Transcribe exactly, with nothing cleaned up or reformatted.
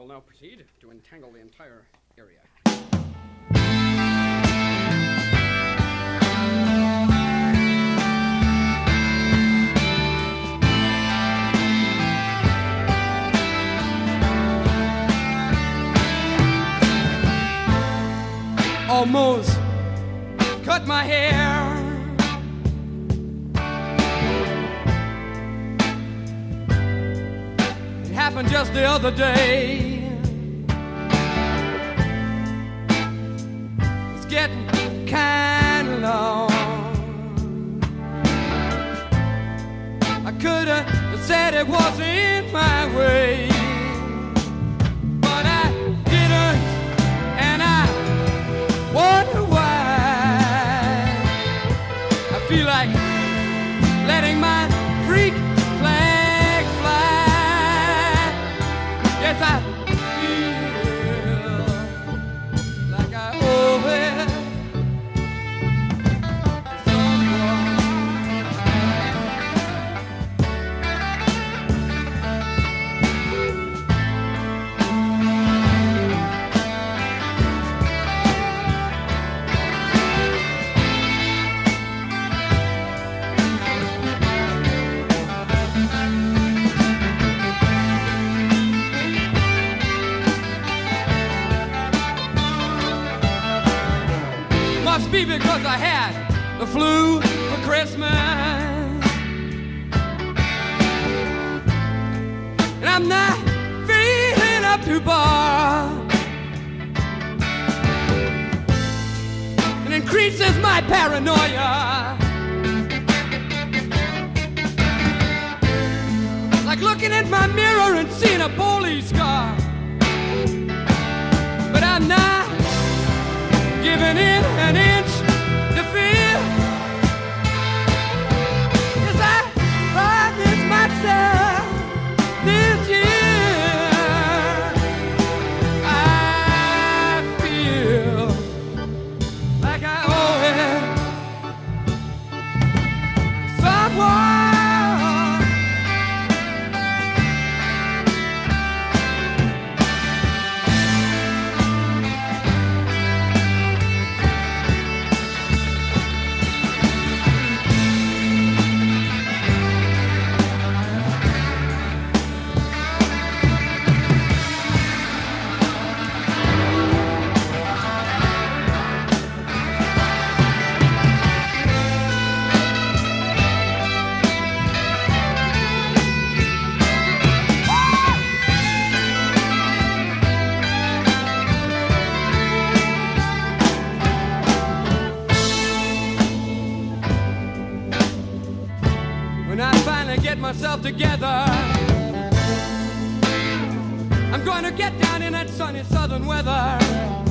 will now proceed to entangle the entire area. Almost cut my hair. It happened just the other day. It's getting kind of long. I could have said it wasn't my way, but I didn't, and I wonder why. I feel like letting my freak flag fly. Yes, I feel like I owe it to someone. Must be because I had the flu for Christmas, and I'm not feeling up to bar. It increases my paranoia, like looking at my mirror and seeing a police car. But I'm not giving in an inch to fear. Yes, I promised myself this year. I feel like I owe it to someone. When I finally get myself together, I'm going to get down in that sunny southern weather.